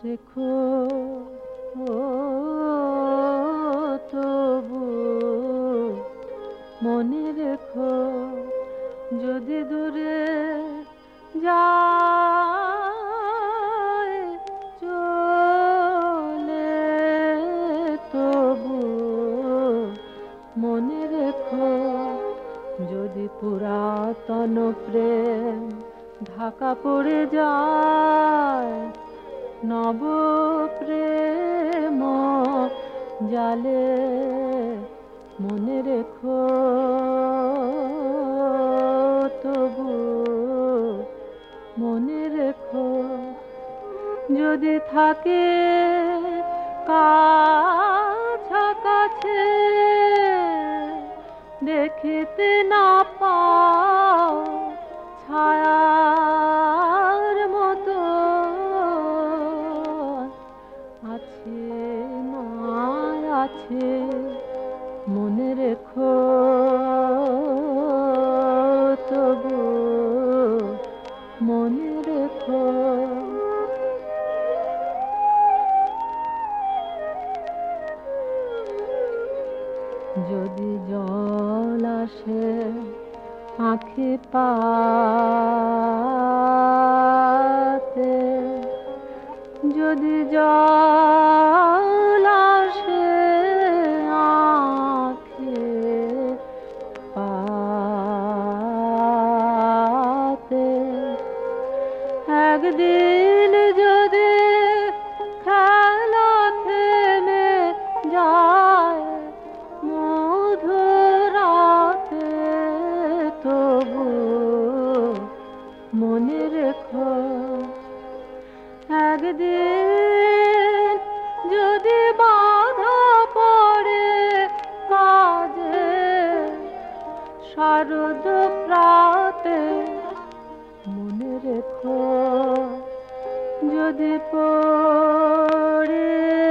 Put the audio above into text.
রেখো তবু মনে রেখো, যদি দূরে যায় চলে তবু মনে রেখো, যদি পুরাতন প্রেম ঢাকা পড়ে যায় নব প্রেম জালে, মনে রেখো তবু মনে রেখো, যদি থাকে কাছাকাছি দেখিতে না পাও ছায়ার মতো, আছে না আছে মনে রেখো তবু মনে রেখো। যদি জল আসে আঁখি পাতে, যদি জল আসে আঁখি পাতে, একদিন যদি খেলা থেমে যায় মধুরাতে তবু মনে রেখো, একদিন যদি বাধা পড়ে কাজে শারদ প্রাতে, মনে রেখো, যদি পড়ে